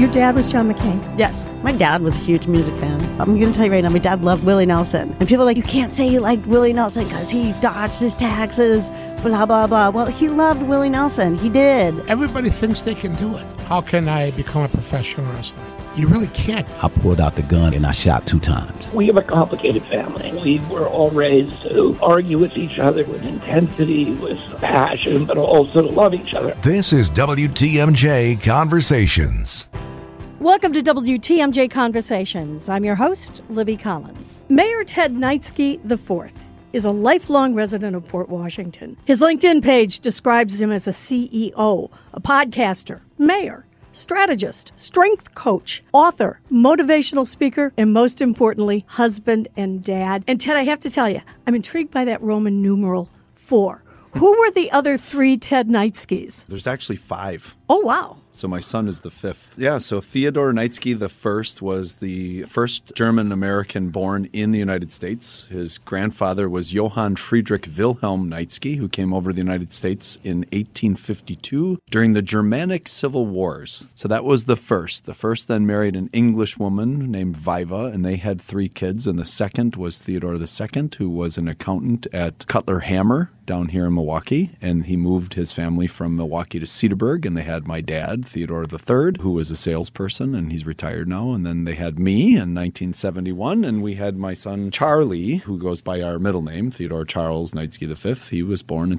Your dad was John McCain? Yes. My dad was a huge music fan. I'm going to tell you right now, my dad loved Willie Nelson. And people are like, you can't say you liked Willie Nelson because he dodged his taxes, blah, blah, blah. Well, he loved Willie Nelson. He did. Everybody thinks they can do it. How can I become a professional wrestler? You really can't. I pulled out the gun and I shot 2 times. We have a complicated family. We were all raised to argue with each other with intensity, with passion, but also to love each other. This is WTMJ Conversations. Welcome to WTMJ Conversations. I'm your host, Libby Collins. Mayor Ted Knightsky IV is a lifelong resident of Port Washington. His LinkedIn page describes him as a CEO, a podcaster, mayor, strategist, strength coach, author, motivational speaker, and most importantly, husband and dad. And Ted, I have to tell you, I'm intrigued by that Roman numeral 4. Who were the other 3 Ted Knightskys? There's actually 5. Oh, wow. So my son is the 5th. Yeah, so Theodore Knightsky I was the first German-American born in the United States. His grandfather was Johann Friedrich Wilhelm Knightsky, who came over to the United States in 1852 during the Germanic Civil Wars. So that was the first. The first then married an English woman named Viva, and they had 3 kids. And the second was Theodore II, who was an accountant at Cutler Hammer down here in Milwaukee. And he moved his family from Milwaukee to Cedarburg, and they had my dad, Theodore III, who was a salesperson, and he's retired now. And then they had me in 1971, and we had my son Charlie, who goes by our middle name, Theodore Charles Knightsky V. He was born in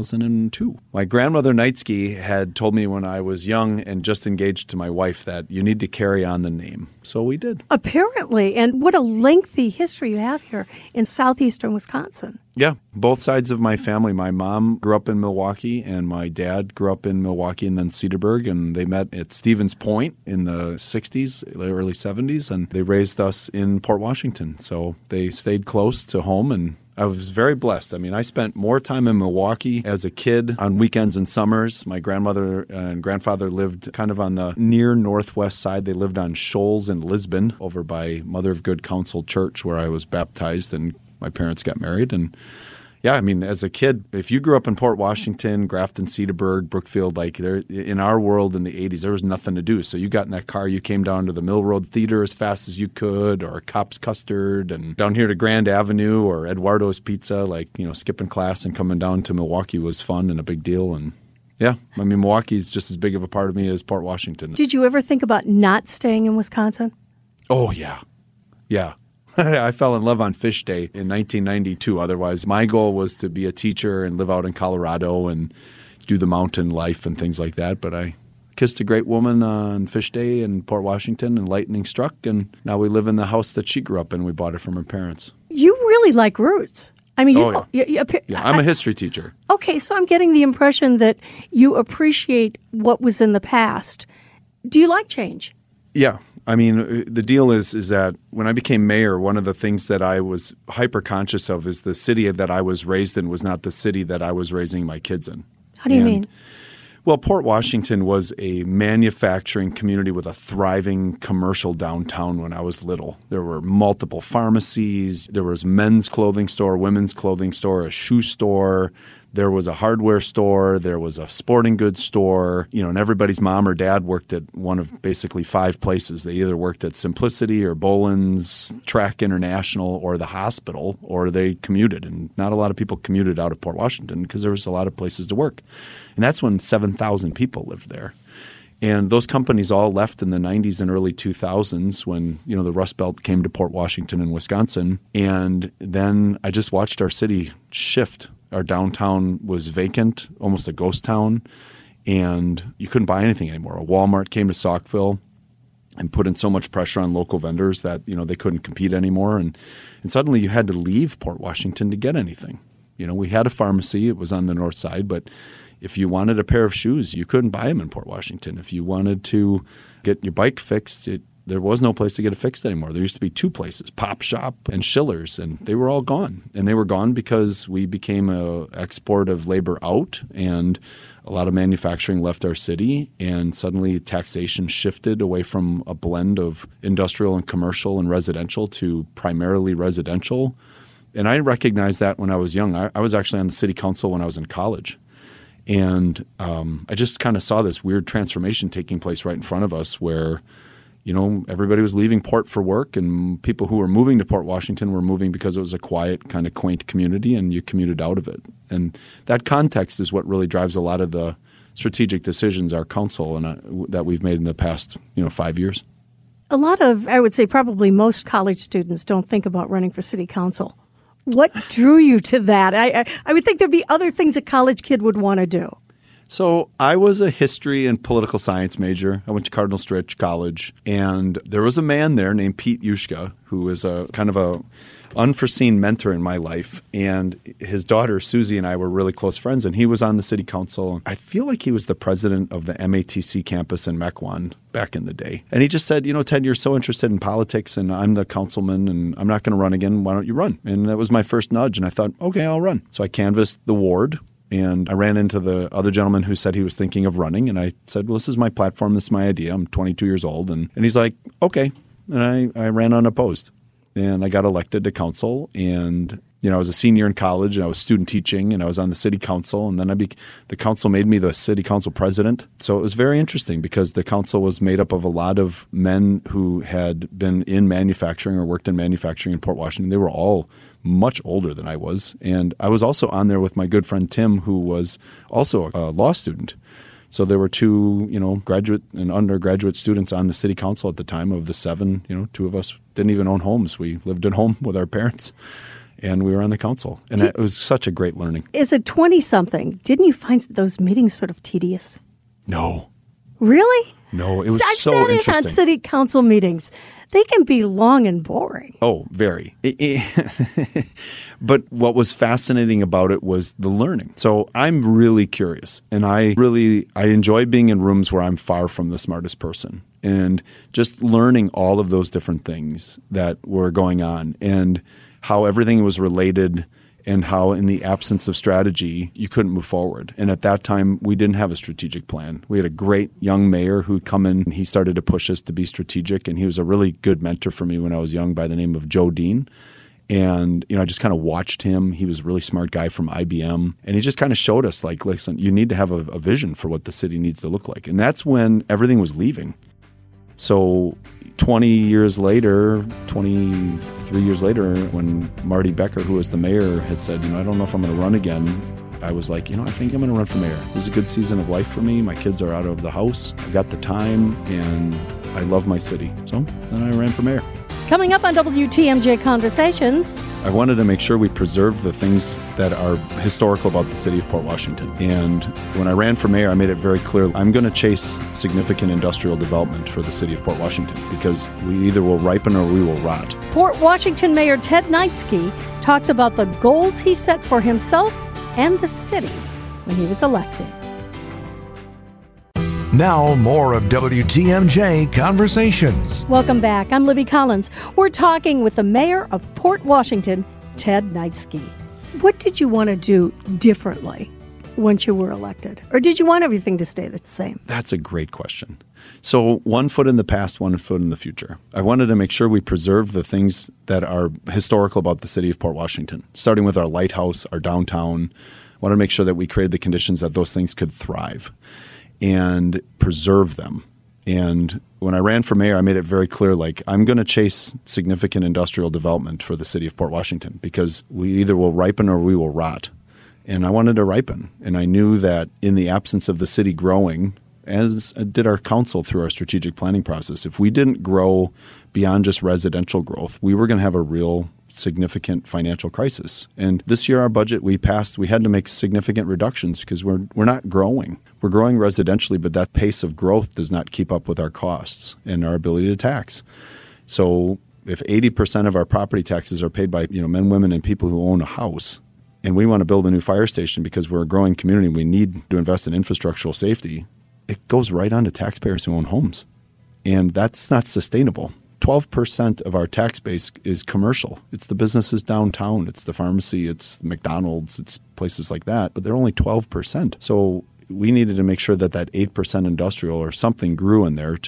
2002. My grandmother Knightsky had told me when I was young and just engaged to my wife that you need to carry on the name. So we did. Apparently, and what a lengthy history you have here in southeastern Wisconsin. Yeah, both sides of my family. My mom grew up in Milwaukee, and my dad grew up in Milwaukee and then Cedarburg, and they met at Stevens Point in the 60s, early 70s, and they raised us in Port Washington. So they stayed close to home, and I was very blessed. I mean, I spent more time in Milwaukee as a kid on weekends and summers. My grandmother and grandfather lived kind of on the near northwest side. They lived on Shoals in Lisbon over by Mother of Good Counsel Church, where I was baptized and my parents got married. And yeah, I mean, as a kid, if you grew up in Port Washington, Grafton, Cedarburg, Brookfield, like there, in our world in the 80s, there was nothing to do. So you got in that car, you came down to the Mill Road Theater as fast as you could, or Cops Custard, and down here to Grand Avenue or Eduardo's Pizza, like, you know, skipping class and coming down to Milwaukee was fun and a big deal. And yeah, I mean, Milwaukee's just as big of a part of me as Port Washington. Did you ever think about not staying in Wisconsin? Oh, yeah. Yeah. I fell in love on Fish Day in 1992. Otherwise, my goal was to be a teacher and live out in Colorado and do the mountain life and things like that. But I kissed a great woman on Fish Day in Port Washington, and lightning struck. And now we live in the house that she grew up in. We bought it from her parents. You really like roots. I mean, I'm a history teacher. Okay, so I'm getting the impression that you appreciate what was in the past. Do you like change? Yeah. I mean, the deal is that when I became mayor, one of the things that I was hyper conscious of is the city that I was raised in was not the city that I was raising my kids in. How do you mean? Well, Port Washington was a manufacturing community with a thriving commercial downtown when I was little. There were multiple pharmacies. There was men's clothing store, women's clothing store, a shoe store. There was a hardware store. There was a sporting goods store. You know, and everybody's mom or dad worked at one of basically 5 places. They either worked at Simplicity or Boland's, Track International, or the hospital, or they commuted. And not a lot of people commuted out of Port Washington because there was a lot of places to work. And that's when 7,000 people lived there. And those companies all left in the 90s and early 2000s when, you know, the Rust Belt came to Port Washington and Wisconsin. And then I just watched our city shift. Our downtown was vacant, almost a ghost town, and you couldn't buy anything anymore. A Walmart came to Saukville and put in so much pressure on local vendors that, you know, they couldn't compete anymore. And suddenly you had to leave Port Washington to get anything. You know, we had a pharmacy. It was on the north side, but if you wanted a pair of shoes, you couldn't buy them in Port Washington. If you wanted to get your bike fixed, there was no place to get it fixed anymore. There used to be 2 places, Pop Shop and Schiller's, and they were all gone. And they were gone because we became an export of labor out, and a lot of manufacturing left our city, and suddenly taxation shifted away from a blend of industrial and commercial and residential to primarily residential. And I recognized that when I was young. I was actually on the city council when I was in college. And I just kind of saw this weird transformation taking place right in front of us where, everybody was leaving Port for work, and people who were moving to Port Washington were moving because it was a quiet, kind of quaint community, and you commuted out of it. And that context is what really drives a lot of the strategic decisions our council and that we've made in the past 5 years. A lot of, I would say probably most college students don't think about running for city council. What drew you to that? I would think there'd be other things a college kid would want to do. So I was a history and political science major. I went to Cardinal Stritch College, and there was a man there named Pete Yushka, who was a kind of a unforeseen mentor in my life. And his daughter, Susie, and I were really close friends, and he was on the city council. I feel like he was the president of the MATC campus in Mequon back in the day. And he just said, Ted, you're so interested in politics, and I'm the councilman, and I'm not going to run again. Why don't you run? And that was my first nudge, and I thought, okay, I'll run. So I canvassed the ward. And I ran into the other gentleman who said he was thinking of running. And I said, well, this is my platform. This is my idea. I'm 22 years old. And he's like, okay. And I ran unopposed. And I got elected to council. And, I was a senior in college. And I was student teaching. And I was on the city council. And then the council made me the city council president. So it was very interesting because the council was made up of a lot of men who had been in manufacturing or worked in manufacturing in Port Washington. They were all much older than I was. And I was also on there with my good friend Tim, who was also a law student. So there were two, graduate and undergraduate students on the city council at the time. Of the 7, 2 of us didn't even own homes. We lived at home with our parents, and we were on the council. And it was such a great learning. As a 20-something, didn't you find those meetings sort of tedious? No. Really? No, it was I've so sat interesting. in on city council meetings. They can be long and boring. Oh, very. But what was fascinating about it was the learning. So I'm really curious, and I enjoy being in rooms where I'm far from the smartest person and just learning all of those different things that were going on and how everything was related and how in the absence of strategy, you couldn't move forward. And at that time, we didn't have a strategic plan. We had a great young mayor who'd come in, and he started to push us to be strategic. And he was a really good mentor for me when I was young by the name of Joe Dean. And, I just kind of watched him. He was a really smart guy from IBM. And he just kind of showed us, like, listen, you need to have a vision for what the city needs to look like. And that's when everything was leaving. So 23 years later, when Marty Becker, who was the mayor, had said, I don't know if I'm going to run again, I was like, I think I'm going to run for mayor. It was a good season of life for me. My kids are out of the house. I've got the time, and I love my city. So then I ran for mayor. Coming up on WTMJ Conversations. I wanted to make sure we preserve the things that are historical about the city of Port Washington. And when I ran for mayor, I made it very clear I'm going to chase significant industrial development for the city of Port Washington because we either will ripen or we will rot. Port Washington Mayor Ted Neitzke talks about the goals he set for himself and the city when he was elected. Now, more of WTMJ Conversations. Welcome back. I'm Libby Collins. We're talking with the mayor of Port Washington, Ted Neitzke. What did you want to do differently once you were elected? Or did you want everything to stay the same? That's a great question. So 1 foot in the past, 1 foot in the future. I wanted to make sure we preserve the things that are historical about the city of Port Washington, starting with our lighthouse, our downtown. I wanted to make sure that we created the conditions that those things could thrive and preserve them. And when I ran for mayor, I made it very clear, I'm going to chase significant industrial development for the city of Port Washington because we either will ripen or we will rot. And I wanted to ripen. And I knew that in the absence of the city growing, as did our council through our strategic planning process, if we didn't grow beyond just residential growth, we were going to have a real significant financial crisis. And this year, our budget we had to make significant reductions because we're not growing. We're growing residentially, but that pace of growth does not keep up with our costs and our ability to tax. So if 80% of our property taxes are paid by men, women, and people who own a house, and we want to build a new fire station because we're a growing community, we need to invest in infrastructural safety, it goes right on to taxpayers who own homes. And that's not sustainable. 12% of our tax base is commercial. It's the businesses downtown. It's the pharmacy. It's McDonald's. It's places like that. But they're only 12%. So we needed to make sure that 8% industrial or something grew in there to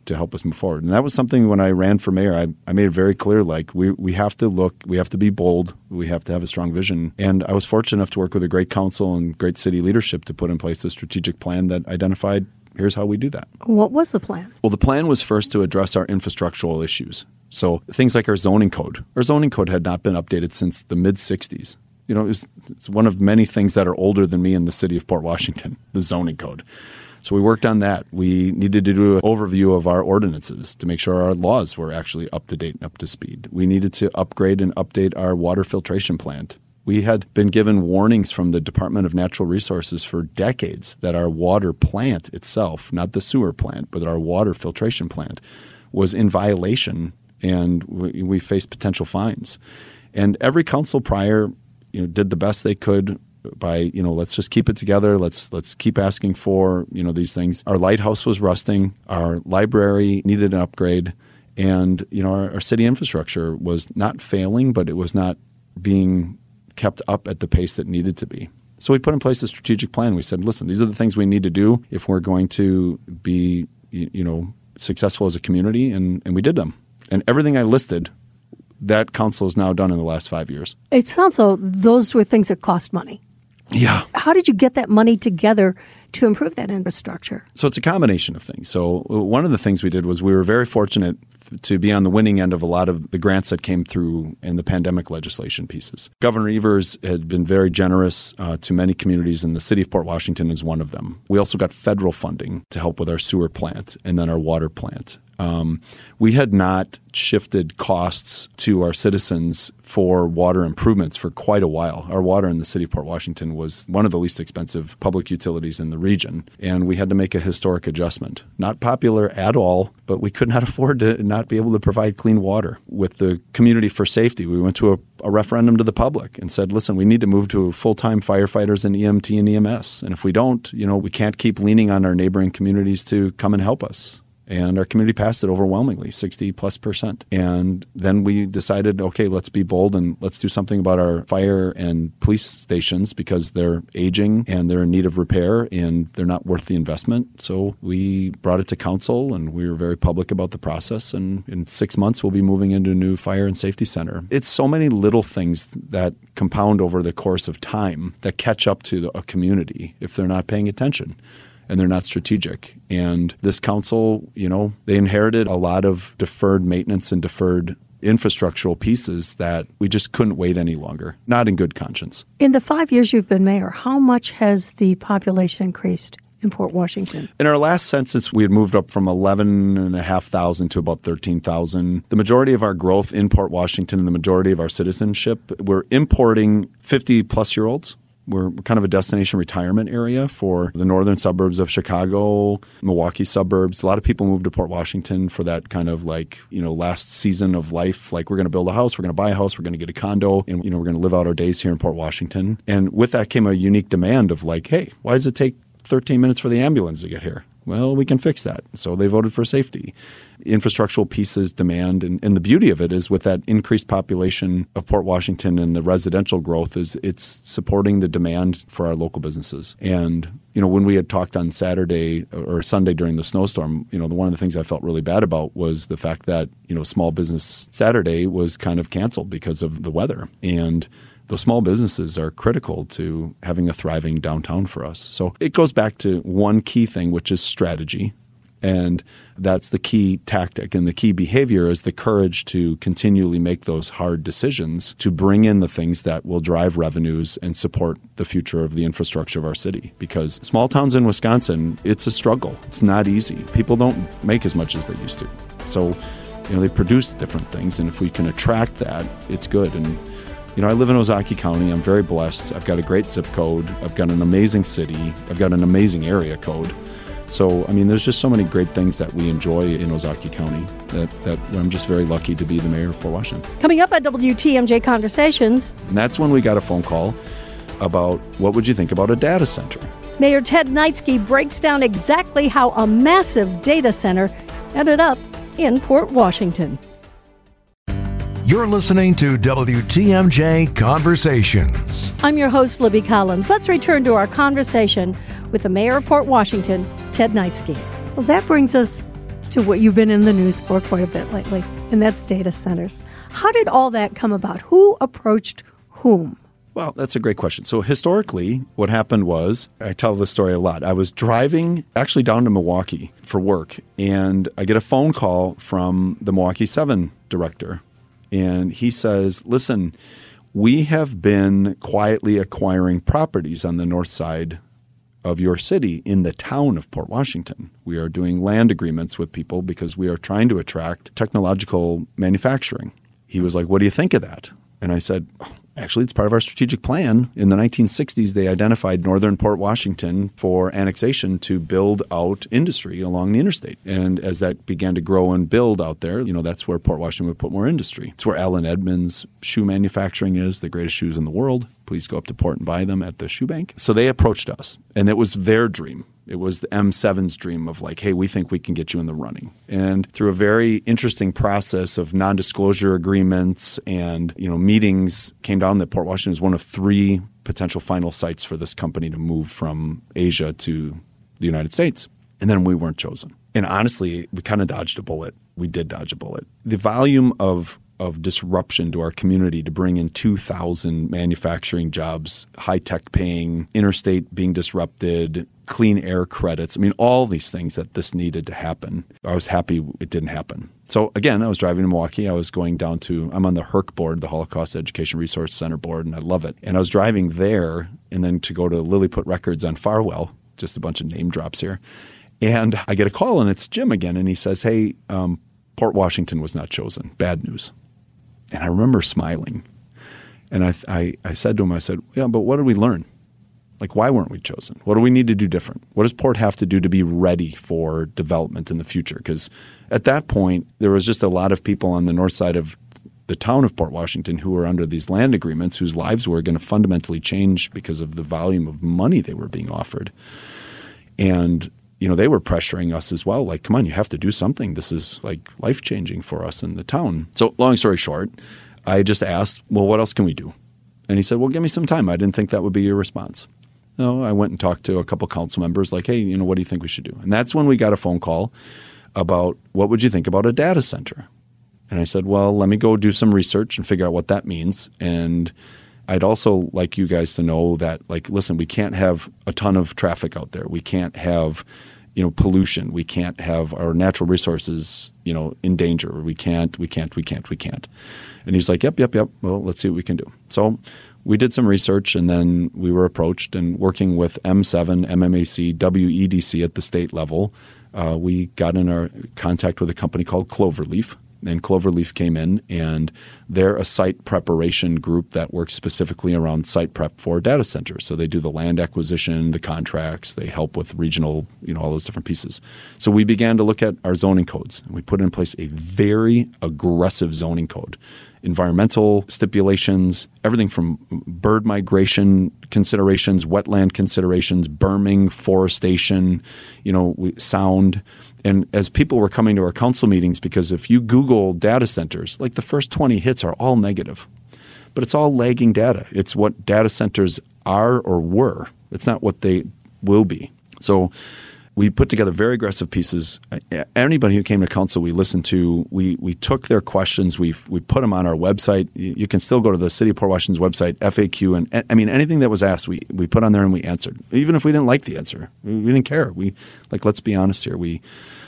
to help us move forward. And that was something when I ran for mayor, I made it very clear, like we have to look, we have to be bold, we have to have a strong vision. And I was fortunate enough to work with a great council and great city leadership to put in place a strategic plan that identified, here's how we do that. What was the plan? Well, the plan was first to address our infrastructural issues. So things like our zoning code. Our zoning code had not been updated since the mid-'60s. You know, it's one of many things that are older than me in the city of Port Washington, the zoning code. So we worked on that. We needed to do an overview of our ordinances to make sure our laws were actually up to date and up to speed. We needed to upgrade and update our water filtration plant. We had been given warnings from the Department of Natural Resources for decades that our water plant itself, not the sewer plant, but our water filtration plant, was in violation, and we faced potential fines. And every council prior did the best they could by, let's just keep it together. Let's keep asking for, these things. Our lighthouse was rusting. Our library needed an upgrade. And, our city infrastructure was not failing, but it was not being kept up at the pace that needed to be. So we put in place a strategic plan. We said, listen, these are the things we need to do if we're going to be, successful as a community. And we did them. And everything I listed, that council has now done in the last 5 years. It sounds like those were things that cost money. Yeah. How did you get that money together to improve that infrastructure? So it's a combination of things. So one of the things we did was we were very fortunate to be on the winning end of a lot of the grants that came through in the pandemic legislation pieces. Governor Evers had been very generous to many communities, and the city of Port Washington is one of them. We also got federal funding to help with our sewer plant and then our water plant. We had not shifted costs to our citizens for water improvements for quite a while. Our water in the city of Port Washington was one of the least expensive public utilities in the region, and we had to make a historic adjustment. Not popular at all, but we could not afford to not be able to provide clean water. With the Community for Safety, we went to a referendum to the public and said, listen, we need to move to full-time firefighters in EMT and EMS. And if we don't, we can't keep leaning on our neighboring communities to come and help us. And our community passed it overwhelmingly, 60+%. And then we decided, okay, let's be bold and let's do something about our fire and police stations because they're aging and they're in need of repair and they're not worth the investment. So we brought it to council and we were very public about the process. And in 6 months, we'll be moving into a new fire and safety center. It's so many little things that compound over the course of time that catch up to a community if they're not paying attention. And they're not strategic. And this council, they inherited a lot of deferred maintenance and deferred infrastructural pieces that we just couldn't wait any longer, not in good conscience. In the 5 years you've been mayor, how much has the population increased in Port Washington? In our last census, we had moved up from 11,500 to about 13,000. The majority of our growth in Port Washington and the majority of our citizenship, we're importing 50-plus-year-olds. We're kind of a destination retirement area for the northern suburbs of Chicago, Milwaukee suburbs. A lot of people move to Port Washington for that kind of last season of life. Like we're going to build a house, we're going to buy a house, we're going to get a condo, and we're going to live out our days here in Port Washington. And with that came a unique demand of hey, why does it take 13 minutes for the ambulance to get here? Well, we can fix that. So they voted for safety. Infrastructural pieces demand. And the beauty of it is with that increased population of Port Washington and the residential growth is it's supporting the demand for our local businesses. And, when we had talked on Saturday or Sunday during the snowstorm, one of the things I felt really bad about was the fact that, Small Business Saturday was kind of canceled because of the weather. And those small businesses are critical to having a thriving downtown for us. So it goes back to one key thing, which is strategy. And that's the key tactic. And the key behavior is the courage to continually make those hard decisions to bring in the things that will drive revenues and support the future of the infrastructure of our city. Because small towns in Wisconsin, it's a struggle. It's not easy. People don't make as much as they used to. So, they produce different things. And if we can attract that, it's good. And I live in Ozaukee County. I'm very blessed. I've got a great zip code. I've got an amazing city. I've got an amazing area code. So, there's just so many great things that we enjoy in Ozaukee County that I'm just very lucky to be the mayor of Port Washington. Coming up at WTMJ Conversations. And that's when we got a phone call about what would you think about a data center? Mayor Ted Neitzke breaks down exactly how a massive data center ended up in Port Washington. You're listening to WTMJ Conversations. I'm your host, Libby Collins. Let's return to our conversation with the mayor of Port Washington, Ted Neitzke. Well, that brings us to what you've been in the news for quite a bit lately, and that's data centers. How did all that come about? Who approached whom? Well, that's a great question. So historically, what happened was, I tell this story a lot. I was driving actually down to Milwaukee for work, and I get a phone call from the Milwaukee 7 director. And he says, listen, we have been quietly acquiring properties on the north side of your city in the town of Port Washington. We are doing land agreements with people because we are trying to attract technological manufacturing. He was like, what do you think of that? And I said, actually, it's part of our strategic plan. In the 1960s, they identified northern Port Washington for annexation to build out industry along the interstate. And as that began to grow and build out there, that's where Port Washington would put more industry. It's where Allen Edmonds shoe manufacturing is, the greatest shoes in the world. Please go up to Port and buy them at the shoe bank. So they approached us, and it was their dream. It was the M7's dream of like, hey, we think we can get you in the running. And through a very interesting process of non-disclosure agreements and, meetings, came down that Port Washington was one of 3 potential final sites for this company to move from Asia to the United States. And then we weren't chosen. And honestly, we kind of dodged a bullet. We did dodge a bullet. The volume of disruption to our community to bring in 2,000 manufacturing jobs, high-tech paying, interstate being disrupted, clean air credits. I mean, all these things that this needed to happen. I was happy it didn't happen. So again, I was driving to Milwaukee. I was going down I'm on the HERC board, the Holocaust Education Resource Center board, and I love it. And I was driving there and then to go to Lilliput Records on Farwell, just a bunch of name drops here. And I get a call, and it's Jim again, and he says, hey, Port Washington was not chosen. Bad news. And I remember smiling. And I said to him, yeah, but what did we learn? Like, why weren't we chosen? What do we need to do different? What does Port have to do to be ready for development in the future? Because at that point, there was just a lot of people on the north side of the town of Port Washington who were under these land agreements whose lives were going to fundamentally change because of the volume of money they were being offered. And they were pressuring us as well. Like, come on, you have to do something. This is like life-changing for us in the town. So long story short, I just asked, well, what else can we do? And he said, well, give me some time. I didn't think that would be your response. No, I went and talked to a couple council members like, hey, what do you think we should do? And that's when we got a phone call about what would you think about a data center? And I said, well, let me go do some research and figure out what that means. And I'd also like you guys to know that, like, listen, we can't have a ton of traffic out there. We can't have pollution. We can't have our natural resources, in danger. We can't. And he's like, yep. Well, let's see what we can do. So we did some research, and then we were approached, and working with M7, MMAC, WEDC at the state level, we got in our contact with a company called Cloverleaf. And Cloverleaf came in, and they're a site preparation group that works specifically around site prep for data centers. So they do the land acquisition, the contracts, they help with regional, all those different pieces. So we began to look at our zoning codes. We put in place a very aggressive zoning code. Environmental stipulations, everything from bird migration considerations, wetland considerations, berming, forestation, sound. And as people were coming to our council meetings, because if you Google data centers, like the first 20 hits are all negative. But it's all lagging data. It's what data centers are or were. It's not what they will be. So we put together very aggressive pieces. Anybody who came to council, we listened to. We took their questions. We put them on our website. You can still go to the City of Port Washington's website, FAQ, and I mean anything that was asked, we put on there and we answered. Even if we didn't like the answer, we didn't care. Let's be honest here. We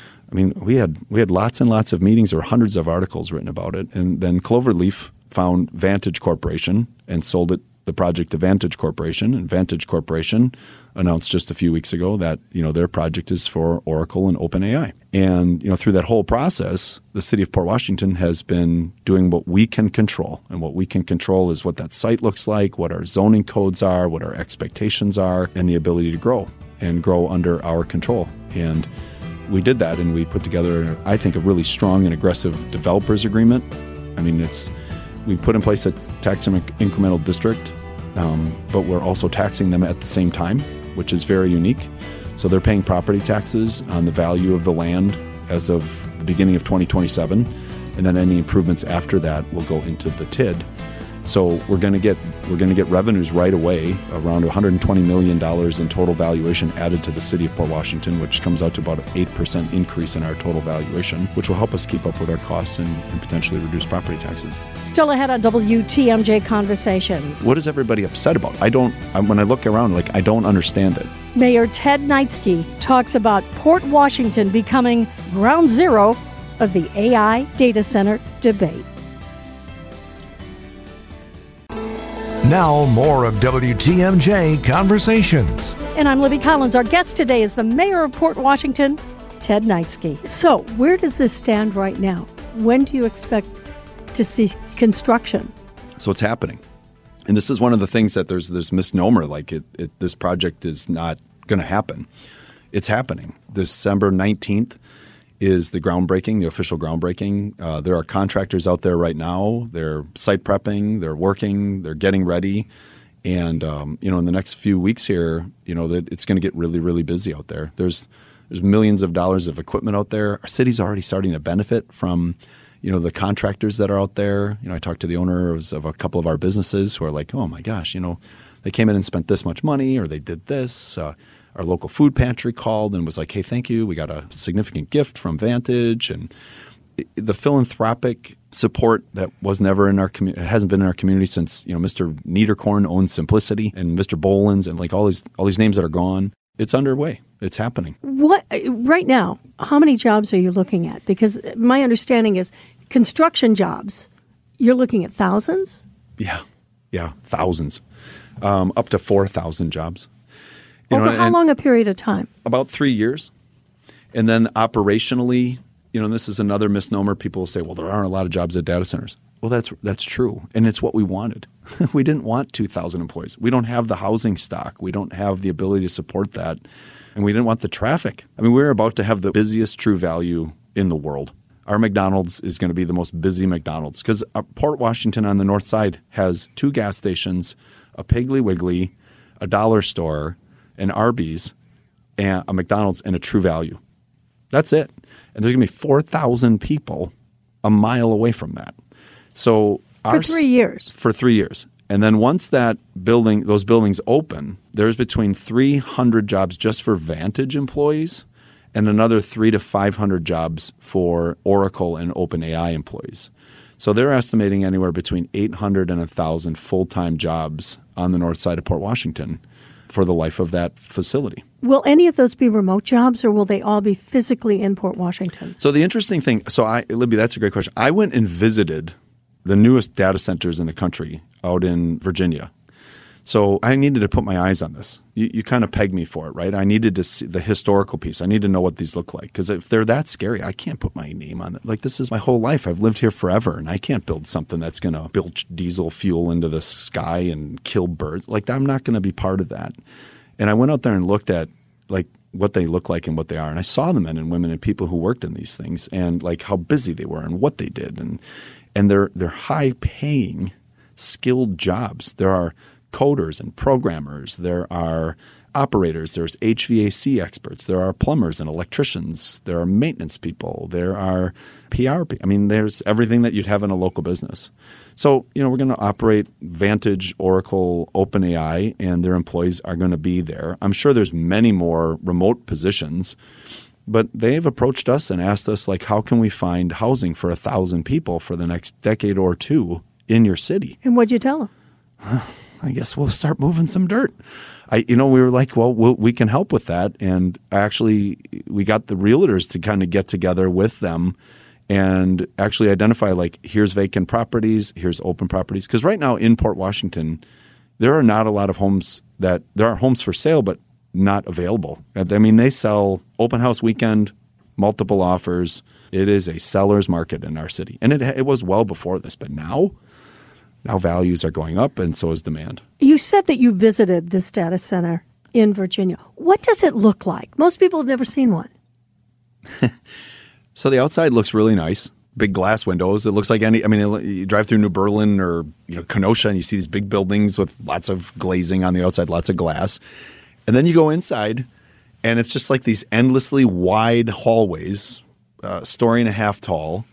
had lots and lots of meetings. There were hundreds of articles written about it, and then Cloverleaf found Vantage Corporation and sold the project to Vantage Corporation, and Vantage Corporation announced just a few weeks ago that their project is for Oracle and OpenAI. And through that whole process, the City of Port Washington has been doing what we can control, and what we can control is what that site looks like, what our zoning codes are, what our expectations are, and the ability to grow under our control. And we did that, and we put together, I think, a really strong and aggressive developers agreement. I mean, we put in place a tax incremental district, but we're also taxing them at the same time, which is very unique. So they're paying property taxes on the value of the land as of the beginning of 2027, and then any improvements after that will go into the TID. So we're going to get revenues right away, around $120 million in total valuation added to the city of Port Washington, which comes out to about an 8% increase in our total valuation, which will help us keep up with our costs and potentially reduce property taxes. Still ahead on WTMJ Conversations. What is everybody upset about? When I look around, I don't understand it. Mayor Ted Neitzke talks about Port Washington becoming ground zero of the AI data center debate. Now, more of WTMJ Conversations. And I'm Libby Collins. Our guest today is the mayor of Port Washington, Ted Neitzke. So, where does this stand right now? When do you expect to see construction? So it's happening. And this is one of the things that there's misnomer, this project is not going to happen. It's happening. December 19th is the groundbreaking, the official groundbreaking. There are contractors out there right now. They're site prepping, they're working, they're getting ready. And, in the next few weeks here, it's going to get really, really busy out there. There's millions of dollars of equipment out there. Our city's already starting to benefit from, the contractors that are out there. I talked to the owners of a couple of our businesses who are like, oh my gosh, they came in and spent this much money, or they did this. Our local food pantry called and was like, hey, thank you. We got a significant gift from Vantage. And the philanthropic support that was never in our community, it hasn't been in our community since, Mr. Niederkorn owned Simplicity and Mr. Bolins and all these names that are gone. It's underway. It's happening. What right now, how many jobs are you looking at? Because my understanding is construction jobs, you're looking at thousands? Yeah, thousands. Up to 4,000 jobs. Over how long a period of time? About 3 years. And then operationally, this is another misnomer. People will say, well, there aren't a lot of jobs at data centers. Well, that's true. And it's what we wanted. We didn't want 2,000 employees. We don't have the housing stock. We don't have the ability to support that. And we didn't want the traffic. We're about to have the busiest True Value in the world. Our McDonald's is going to be the most busy McDonald's because Port Washington on the north side has 2 gas stations, a Piggly Wiggly, a dollar store, an Arby's, and a McDonald's, and a True Value. That's it. And there's going to be 4,000 people a mile away from that. So for 3 years. For 3 years. And then once those buildings open, there's between 300 jobs just for Vantage employees and another 300 to 500 jobs for Oracle and OpenAI employees. So they're estimating anywhere between 800 and 1,000 full-time jobs on the north side of Port Washington for the life of that facility. Will any of those be remote jobs, or will they all be physically in Port Washington? So the interesting thing, Libby, that's a great question. I went and visited the newest data centers in the country out in Virginia. So I needed to put my eyes on this. You kind of pegged me for it, right? I needed to see the historical piece. I need to know what these look like because if they're that scary, I can't put my name on it. This is my whole life. I've lived here forever, and I can't build something that's going to bilge diesel fuel into the sky and kill birds. I'm not going to be part of that. And I went out there and looked at what they look like and what they are, and I saw the men and women and people who worked in these things and how busy they were and what they did, and they're high-paying, skilled jobs. There are coders and programmers. There are operators. There's HVAC experts. There are plumbers and electricians. There are maintenance people. There are PR people. There's everything that you'd have in a local business. So, we're going to operate Vantage, Oracle, OpenAI, and their employees are going to be there. I'm sure there's many more remote positions, but they've approached us and asked us, how can we find housing for 1,000 people for the next decade or two in your city? And what'd you tell them? I guess we'll start moving some dirt. We were like, well, we can help with that. And actually, we got the realtors to kind of get together with them and actually identify here's vacant properties, here's open properties. Because right now in Port Washington, there are not a lot of homes there are homes for sale, but not available. They sell open house weekend, multiple offers. It is a seller's market in our city. And it was well before this, but now values are going up and so is demand. You said that you visited this data center in Virginia. What does it look like? Most people have never seen one. So the outside looks really nice. Big glass windows. It looks like you drive through New Berlin or Kenosha and you see these big buildings with lots of glazing on the outside, lots of glass. And then you go inside and it's just these endlessly wide hallways, story and a half tall.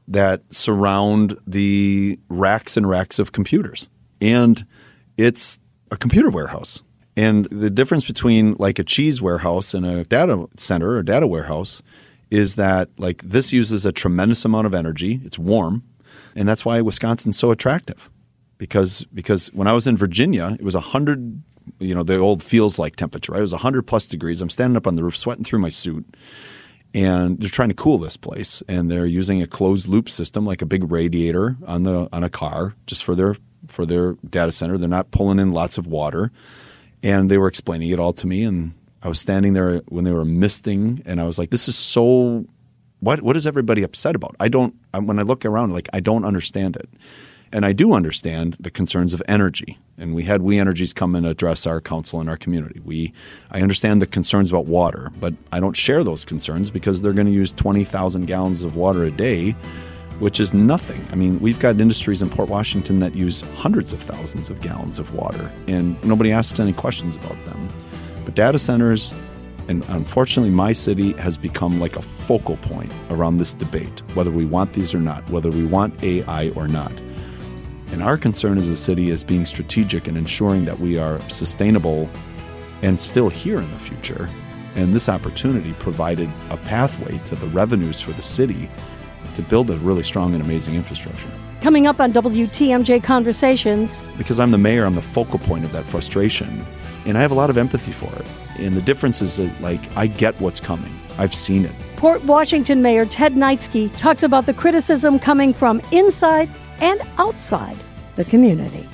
that surround the racks and racks of computers. And it's a computer warehouse. And the difference between like a cheese warehouse and a data center or data warehouse is that like this uses a tremendous amount of energy. It's warm. And that's why Wisconsin's so attractive. Because when I was in Virginia, it was 100, the old feels like temperature, right? It was 100 plus degrees. I'm standing up on the roof, sweating through my suit. And they're trying to cool this place. And they're using a closed loop system, like a big radiator on a car just for their data center. They're not pulling in lots of water. And they were explaining it all to me. And I was standing there when they were misting. And I was like, this is so – what is everybody upset about? When I look around, like I don't understand it. And I do understand the concerns of energy. And we had We Energies come and address our council and our community. I understand the concerns about water, but I don't share those concerns because they're going to use 20,000 gallons of water a day, which is nothing. I mean, we've got industries in Port Washington that use hundreds of thousands of gallons of water, and nobody asks any questions about them. But data centers, and unfortunately my city, has become like a focal point around this debate, whether we want these or not, whether we want AI or not. And our concern as a city is being strategic and ensuring that we are sustainable and still here in the future. And this opportunity provided a pathway to the revenues for the city to build a really strong and amazing infrastructure. Coming up on WTMJ Conversations. Because I'm the mayor, I'm the focal point of that frustration. And I have a lot of empathy for it. And the difference is that, like, I get what's coming. I've seen it. Port Washington Mayor Ted Neitzke talks about the criticism coming from inside and outside the community.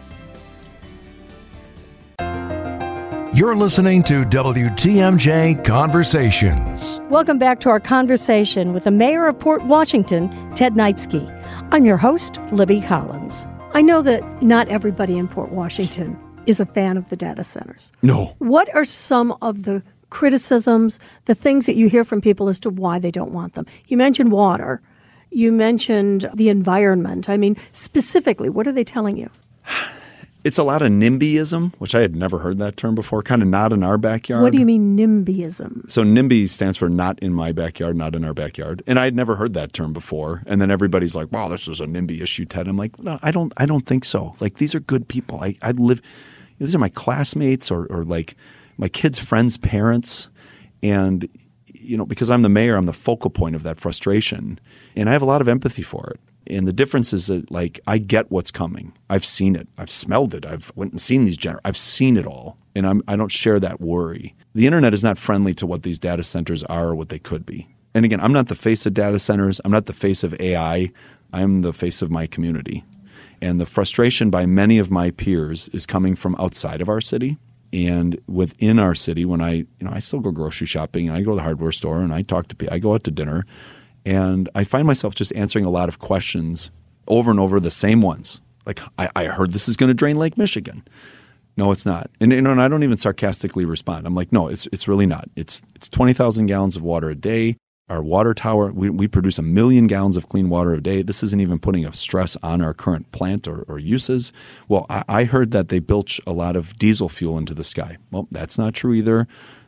You're listening to WTMJ Conversations. Welcome back to our conversation with the mayor of Port Washington, Ted Neitzke. I'm your host, Libby Collins. I know that not everybody in Port Washington is a fan of the data centers. No. What are some of the criticisms, the things that you hear from people as to why they don't want them? You mentioned water. You mentioned the environment. I mean, specifically, what are they telling you? It's a lot of NIMBYism, which I had never heard that term before, kind of not in our backyard. What do you mean NIMBYism? So NIMBY stands for not in my backyard, not in our backyard. And I had never heard that term before. And then everybody's like, wow, this is a NIMBY issue, Ted. I'm like, no, I don't think so. Like, these are good people. I live – these are my classmates or like my kids' friends' parents. And – because I'm the mayor, I'm the focal point of that frustration. And I have a lot of empathy for it. And the difference is that, like, I get what's coming. I've seen it. I've smelled it. I've went and seen these I've seen it all. And I don't share that worry. The internet is not friendly to what these data centers are or what they could be. And again, I'm not the face of data centers. I'm not the face of AI. I'm the face of my community. And the frustration by many of my peers is coming from outside of our city. And within our city, when I still go grocery shopping and I go to the hardware store and I go out to dinner, and I find myself just answering a lot of questions over and over, the same ones. Like, I heard this is going to drain Lake Michigan. No, it's not. And I don't even sarcastically respond. I'm like, no, it's really not. It's 20,000 gallons of water a day. Our water tower, we produce 1 million gallons of clean water a day. This isn't even putting a stress on our current plant or uses. Well, I heard that they bilge a lot of diesel fuel into the sky. Well, that's not true either.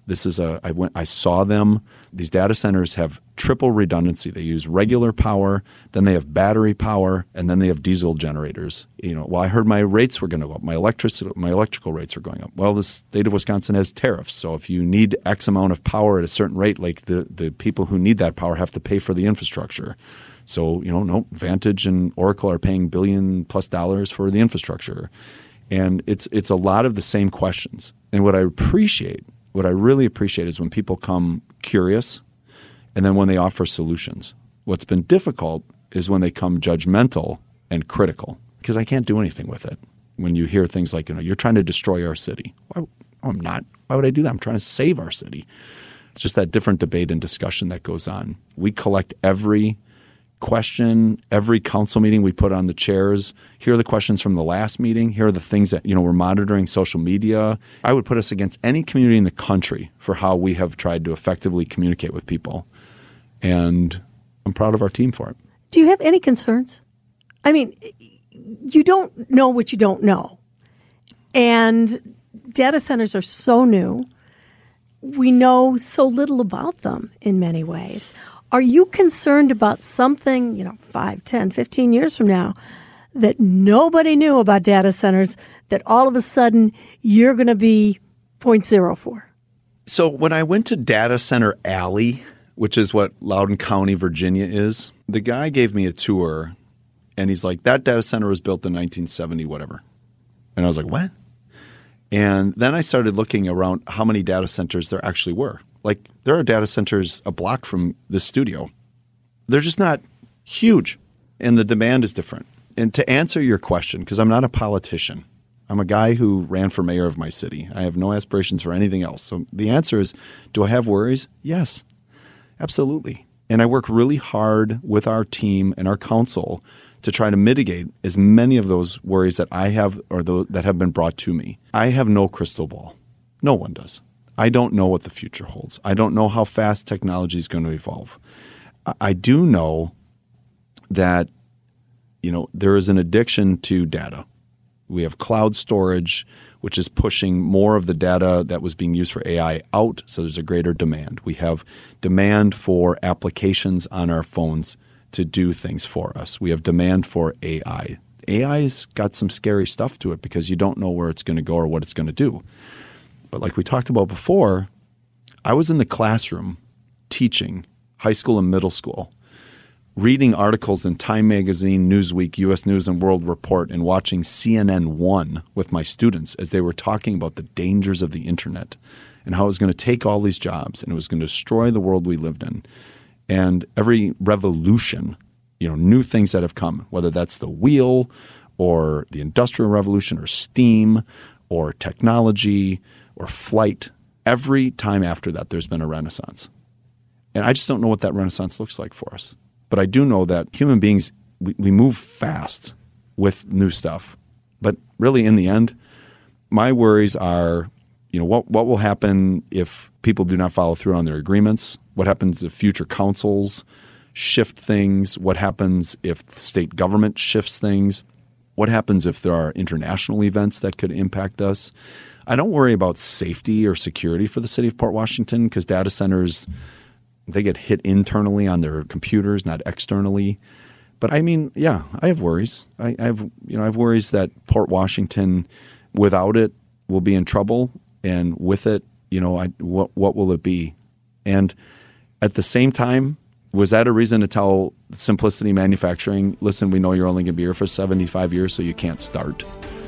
I saw them. These data centers have triple redundancy. They use regular power, then they have battery power, and then they have diesel generators. I heard my rates were going to go up. My electrical rates are going up. Well, the state of Wisconsin has tariffs. So if you need X amount of power at a certain rate, like the people who need that power have to pay for the infrastructure. So, Vantage and Oracle are paying $1 billion+ for the infrastructure. And it's a lot of the same questions. And what I really appreciate is when people come curious and then when they offer solutions. What's been difficult is when they come judgmental and critical, because I can't do anything with it. When you hear things like, you're trying to destroy our city. Well, I'm not. Why would I do that? I'm trying to save our city. It's just that different debate and discussion that goes on. We collect every question, every council meeting we put on the chairs. Here are the questions from the last meeting. Here are the things that, we're monitoring social media. I would put us against any community in the country for how we have tried to effectively communicate with people. And I'm proud of our team for it. Do you have any concerns? I mean, you don't know what you don't know. And data centers are so new. We know so little about them in many ways. Are you concerned about something, 5, 10, 15 years from now that nobody knew about data centers that all of a sudden you're going to be 0.04? So when I went to Data Center Alley, which is what Loudoun County, Virginia is, the guy gave me a tour and he's like, that data center was built in 1970, whatever. And I was like, what? And then I started looking around how many data centers there actually were. Like, there are data centers a block from this studio. They're just not huge, and the demand is different. And to answer your question, because I'm not a politician, I'm a guy who ran for mayor of my city. I have no aspirations for anything else. So the answer is, do I have worries? Yes, absolutely. And I work really hard with our team and our council to try to mitigate as many of those worries that I have or those that have been brought to me. I have no crystal ball. No one does. I don't know what the future holds. I don't know how fast technology is going to evolve. I do know that, there is an addiction to data. We have cloud storage, which is pushing more of the data that was being used for AI out, so there's a greater demand. We have demand for applications on our phones to do things for us. We have demand for AI. AI's got some scary stuff to it because you don't know where it's going to go or what it's going to do. But like we talked about before, I was in the classroom teaching high school and middle school, reading articles in Time Magazine, Newsweek, U.S. News and World Report, and watching CNN 1 with my students as they were talking about the dangers of the internet and how it was going to take all these jobs and it was going to destroy the world we lived in. And every revolution, new things that have come, whether that's the wheel or the Industrial Revolution or steam or technology or flight, every time after that there's been a renaissance. And I just don't know what that renaissance looks like for us. But I do know that human beings, we move fast with new stuff. But really in the end, my worries are, what will happen if people do not follow through on their agreements? What happens if future councils shift things? What happens if the state government shifts things? What happens if there are international events that could impact us? I don't worry about safety or security for the city of Port Washington because data centers, they get hit internally on their computers, not externally. But I mean, yeah, I have worries. I have worries that Port Washington, without it, will be in trouble, and with it, what will it be? And at the same time, was that a reason to tell Simplicity Manufacturing, listen, we know you're only going to be here for 75 years, so you can't start?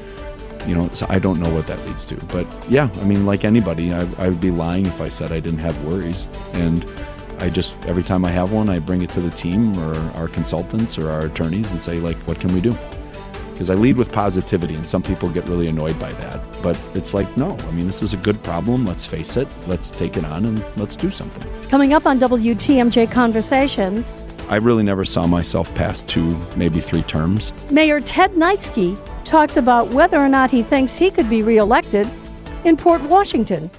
So I don't know what that leads to. But yeah, I mean, like anybody, I would be lying if I said I didn't have worries. And every time I have one, I bring it to the team or our consultants or our attorneys and say, what can we do? Because I lead with positivity, and some people get really annoyed by that. But it's no, I mean, this is a good problem. Let's face it. Let's take it on and let's do something. Coming up on WTMJ Conversations, I really never saw myself past 2, maybe 3 terms. Mayor Ted Neitzke talks about whether or not he thinks he could be reelected in Port Washington.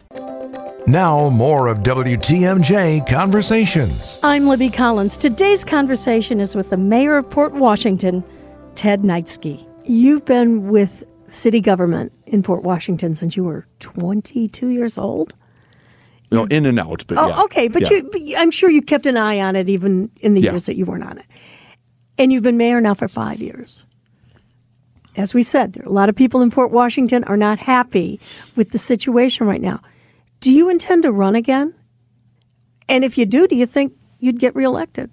Now, more of WTMJ Conversations. I'm Libby Collins. Today's conversation is with the mayor of Port Washington, Ted Neitzke. You've been with city government in Port Washington since you were 22 years old? No, in and out, but yeah. Okay, but I'm sure you kept an eye on it even in the years that you weren't on it. And you've been mayor now for 5 years. As we said, there are a lot of people in Port Washington are not happy with the situation right now. Do you intend to run again? And if you do you think you'd get reelected?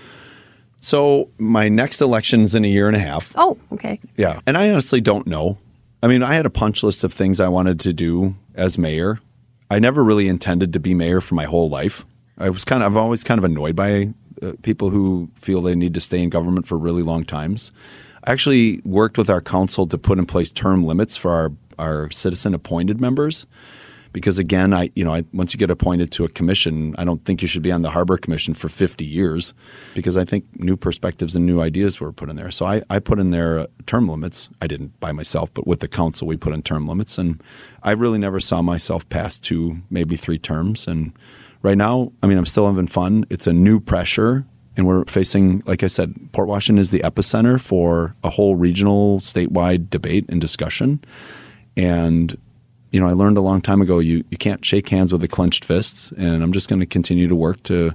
So my next election is in a year and a half. Oh, okay. Yeah. And I honestly don't know. I mean, I had a punch list of things I wanted to do as mayor. I never really intended to be mayor for my whole life. I've always kind of annoyed by people who feel they need to stay in government for really long times. I actually worked with our council to put in place term limits for our citizen appointed members. Because again, once you get appointed to a commission, I don't think you should be on the Harbor Commission for 50 years because I think new perspectives and new ideas were put in there. So I put in there term limits. I didn't by myself, but with the council, we put in term limits. And I really never saw myself past 2, maybe 3 terms. And right now, I mean, I'm still having fun. It's a new pressure. And we're facing, like I said, Port Washington is the epicenter for a whole regional, statewide debate and discussion. And I learned a long time ago you can't shake hands with a clenched fist, and I'm just going to continue to work to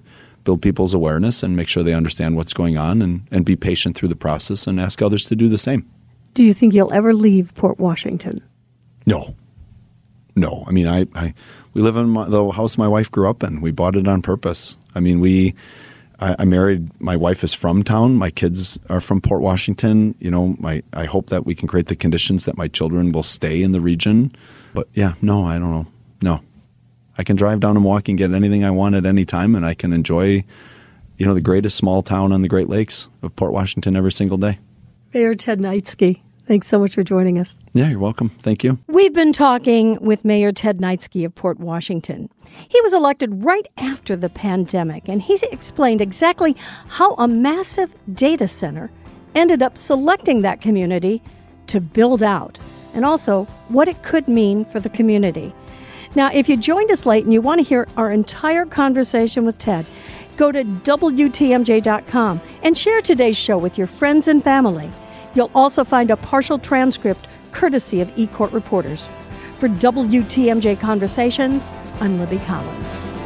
build people's awareness and make sure they understand what's going on and be patient through the process and ask others to do the same. Do you think you'll ever leave Port Washington? No. I mean, we live in the house my wife grew up in. We bought it on purpose. I mean, I married, my wife is from town. My kids are from Port Washington. You know, I hope that we can create the conditions that my children will stay in the region. But yeah, no, I don't know. No. I can drive down to Milwaukee and get anything I want at any time, and I can enjoy, you know, the greatest small town on the Great Lakes of Port Washington every single day. Mayor Ted Neitzke, thanks so much for joining us. Yeah, you're welcome. Thank you. We've been talking with Mayor Ted Neitzke of Port Washington. He was elected right after the pandemic, and he explained exactly how a massive data center ended up selecting that community to build out, and also what it could mean for the community. Now, if you joined us late and you want to hear our entire conversation with Ted, go to WTMJ.com and share today's show with your friends and family. You'll also find a partial transcript courtesy of eCourt Reporters. For WTMJ Conversations, I'm Libby Collins.